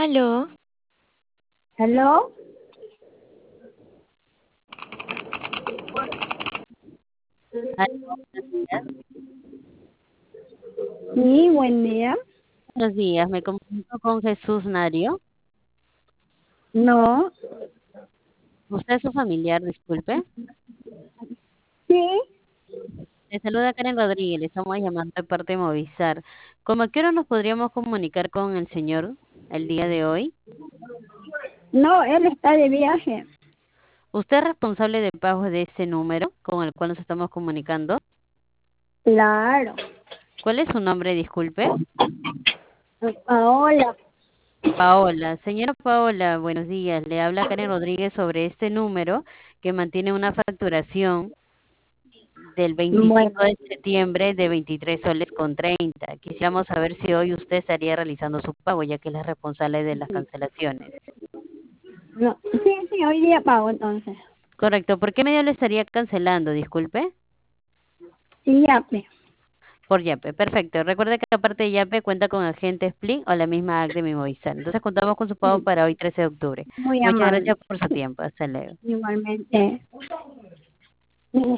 Aló, ¿Hello? Aló, buenos días. Sí, buen día. Buenos días, me comunico con Jesús Nario. No. ¿Usted es su familiar? Disculpe. Sí. Le saluda Karen Rodríguez, le estamos llamando de parte de Movistar. ¿Cómo a qué hora nos podríamos comunicar con el señor el día de hoy? No, él está de viaje. ¿Usted es responsable de pagos de ese número con el cual nos estamos comunicando? Claro. ¿Cuál es su nombre? Disculpe. Paola. Paola. Señora Paola, buenos días. Le habla Karen Rodríguez sobre este número que mantiene una facturación del Bueno, 25 de septiembre de 23 soles con 30. Quisiéramos saber si hoy usted estaría realizando su pago, ya que es la responsable de las cancelaciones. no. Sí, sí, hoy día pago entonces. Correcto. ¿Por qué medio lo estaría cancelando? Disculpe. Sí, ya, pe. Por Yape. Perfecto. Recuerde que aparte de Yape cuenta con agente Split o la misma app de Mi Movistar. Entonces contamos con su pago Sí, para hoy 13 de octubre. muy Muchas amable. gracias por su tiempo. Hasta luego. Igualmente.